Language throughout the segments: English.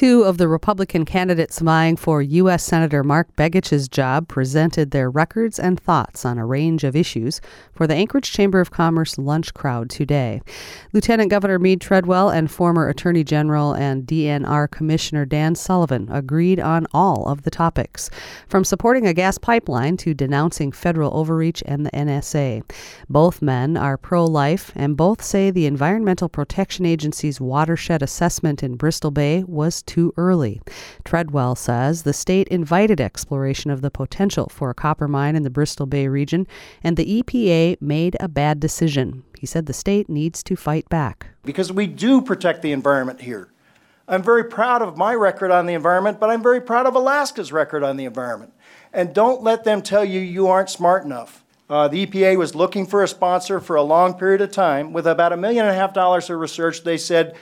Two of the Republican candidates vying for U.S. Senator Mark Begich's job presented their records and thoughts on a range of issues for the Anchorage Chamber of Commerce lunch crowd today. Lieutenant Governor Mead Treadwell and former Attorney General and DNR Commissioner Dan Sullivan agreed on all of the topics, from supporting a gas pipeline to denouncing federal overreach and the NSA. Both men are pro-life, and both say the Environmental Protection Agency's watershed assessment in Bristol Bay was too early. Treadwell says the state invited exploration of the potential for a copper mine in the Bristol Bay region, and the EPA made a bad decision. He said the state needs to fight back. Because we do protect the environment here. I'm very proud of my record on the environment, but I'm very proud of Alaska's record on the environment. And don't let them tell you you aren't smart enough. The EPA was looking for a sponsor for a long period of time. With about $1.5 million of research, they said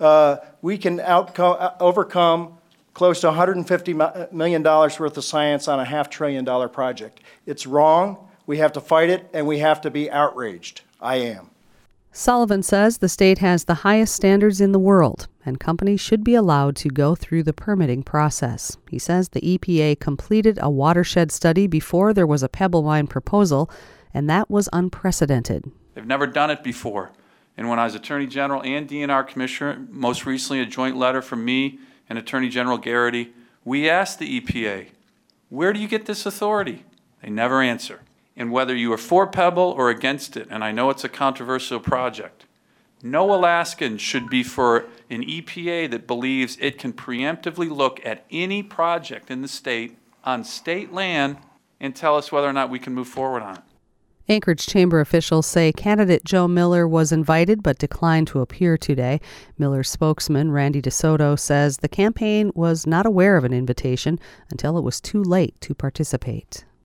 we can overcome close to $150 million worth of science on a $500 billion project. It's wrong. We have to fight it, and we have to be outraged. I am. Sullivan says the state has the highest standards in the world, and companies should be allowed to go through the permitting process. He says the EPA completed a watershed study before there was a Pebble Mine proposal, and that was unprecedented. They've never done it before. And when I was Attorney General and DNR Commissioner, most recently a joint letter from me and Attorney General Garrity, we asked the EPA, where do you get this authority? They never answer. And whether you are for Pebble or against it, and I know it's a controversial project, no Alaskan should be for an EPA that believes it can preemptively look at any project in the state on state land and tell us whether or not we can move forward on it. Anchorage Chamber officials say candidate Joe Miller was invited but declined to appear today. Miller's spokesman, Randy DeSoto, says the campaign was not aware of an invitation until it was too late to participate.